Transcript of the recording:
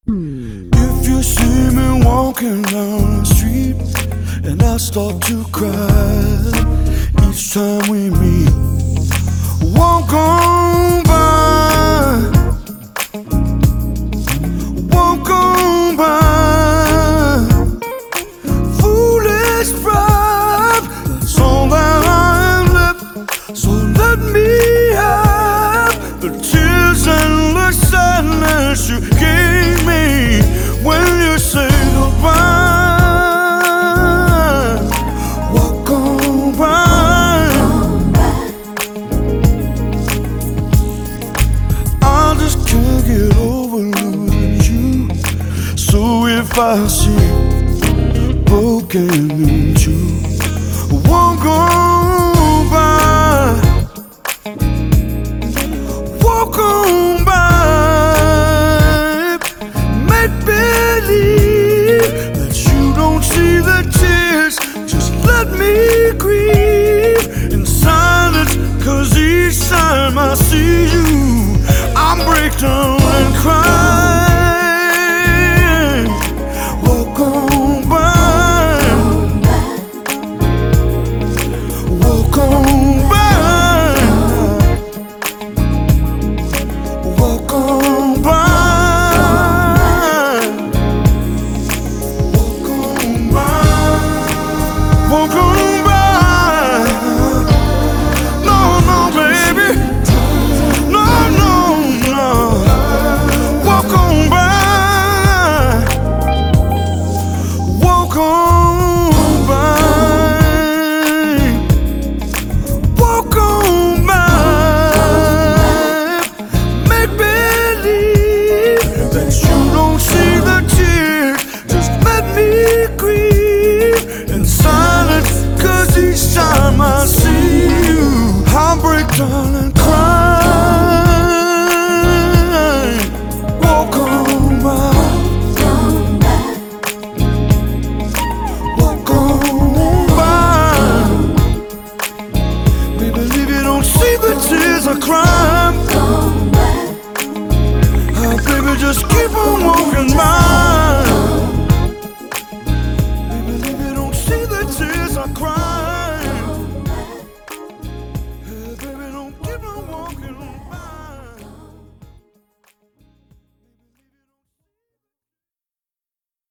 If you see me walking down the street and I start to cry each time we meet, walk on by, walk on by. Foolish pride, that's all that I am left. So let me have the tears and the sadness you gave me when you say goodbye. Walk on by. I just can't get over losing you. So if I see broken and true, walk on by, walk on by. Make believe that you don't see the tears. Just let me grieve in silence, 'cause each time I see you, I break down and cry. Walk on by, walk on by, walk on by, walk on by, walk on by. No, no, baby, no, no, no. Walk on by, walk on by, walk on by. Make believe that you don't see the tears. Just let me grieve in silence, 'cause each time I see you, I break down and cry. Walk on by, walk on by. Baby, if you don't see the tears I cry, baby, just keep on walking by.